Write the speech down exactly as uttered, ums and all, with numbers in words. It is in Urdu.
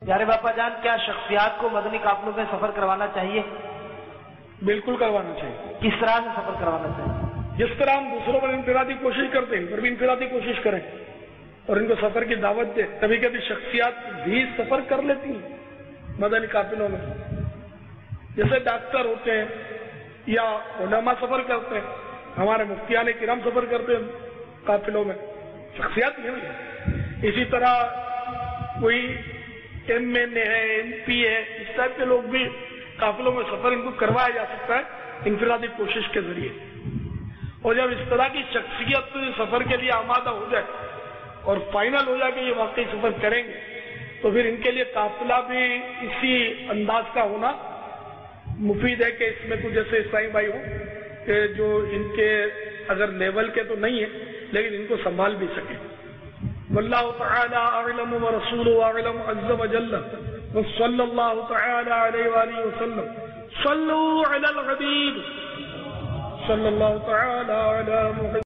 پیارے باپا جان، کیا شخصیات کو مدنی قافلوں میں سفر کروانا چاہیے؟ بالکل کروانا چاہیے۔ کس طرح سے سفر کروانا چاہیے؟ جس طرح ہم دوسروں پر انفرادی کوشش کرتے ہیں، ان پر بھی انفرادی کوشش کریں اور ان کو سفر کی دعوت دیں۔ کبھی کبھی شخصیات بھی سفر کر لیتی ہیں مدنی قافلوں میں، جیسے ڈاکٹر ہوتے ہیں یا علماء سفر کرتے ہیں، ہمارے مفتیان کرام سفر کرتے ہیں قافلوں میں، شخصیات یہ ہے۔ اسی طرح کوئی ایم این اے ہے، ایم پی ہے، اس ٹائپ کے لوگ بھی قافلوں میں سفر ان کو کروایا جا سکتا ہے انفرادی کوشش کے ذریعے۔ اور جب اس طرح کی شخصیت سفر کے لیے آمادہ ہو جائے اور فائنل ہو جائے کہ یہ واقعی سفر کریں گے، تو پھر ان کے لیے قافلہ بھی اسی انداز کا ہونا مفید ہے کہ اس میں کچھ جیسے اسلامی بھائی ہوں کہ جو ان کے اگر لیول کے تو نہیں ہیں لیکن ان کو سنبھال بھی سکیں۔ واللہ تعالی اعلم ورسولہ اعلم عز وجل، وصلی اللہ تعالی علیہ وآلہ وسلم۔ صلوا علی الحبیب صلی اللہ تعالی علی محمد۔